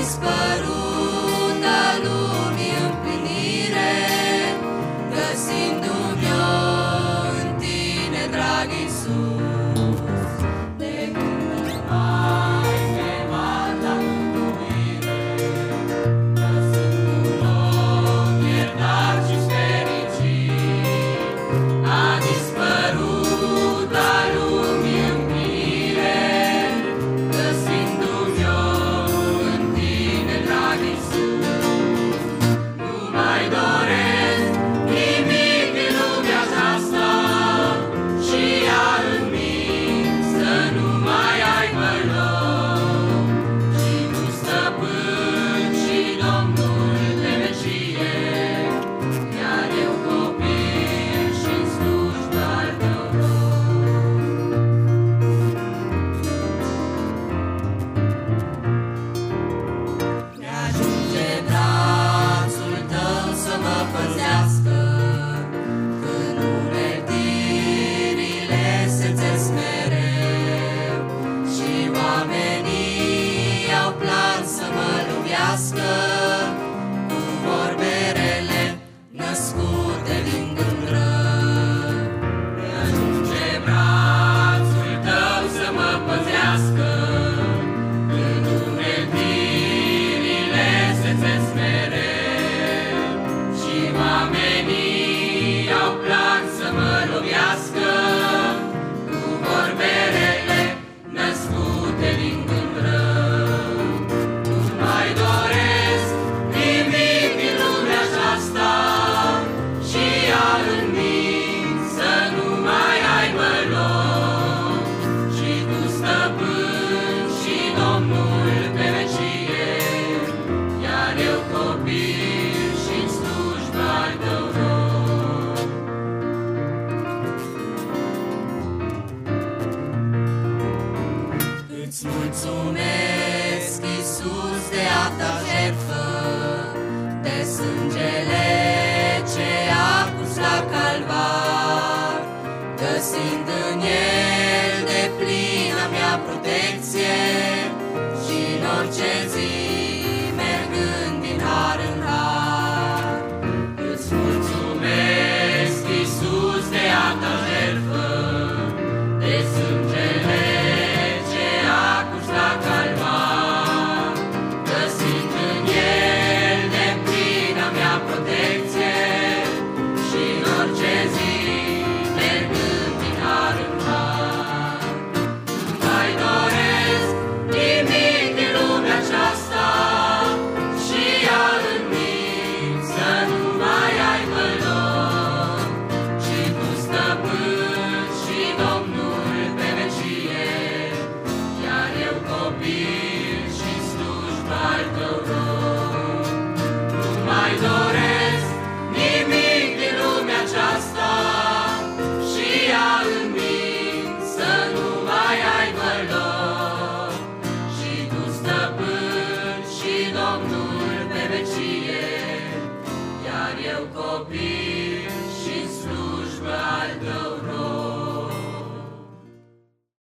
dispărut a lumii împlinire, găsindu-mi-o în tine, drag Iisus. De când mai chemat la mântuire, găsându-l loc iertat și-ți fericit, a dispărut a lumii împlinire, găsindu-mi-o în tine, drag Iisus. Nu mai doresc nimic din lumea aceasta și ea în mine să nu mai aibă loc. Și tu, stăpân și Domnul de vecie, iar eu copil și-n slujba al tău rog. Ne-ajunge brațul tău să mă păzească, când uneltirile se țesc mereu, și oamenii au plan să mă lovească cu vorbe rele născute din gând rău. Ne-ajunge brațul tău să mă păzească, când uneltirile se țesc mereu, și oamenii au plan să mă lovească cu vorbe rele născute din gând rău. Nu mai doresc nimic din lumea aceasta și ea în mine să nu mai aibă loc. Și tu, stăpân și Domnul pe vecie, iar eu copil și-n slujba al tău rog. Îți mulțumesc, Iisus, de a ta jertfă, de sângele ce a curs la calvar, găsind în el deplină mea protecție și în orice zi mergând din har în har. Îți mulțumesc, Iisus, de a ta jertfă, de sângele ce a curs la calvar, găsind în el deplină mea protecție și în orice zi mergând din har în har. Nu mai doresc nimic din lumea aceasta și ea în mine să nu mai aibă loc. Și tu, stăpân și Domnul pe vecie, iar eu copil și-n slujba al tău rog. Nu mai doresc nimic din lumea aceasta și ea în mine să nu mai aibă loc. Și tu, stăpân și Domnul pe vecie, iar eu copil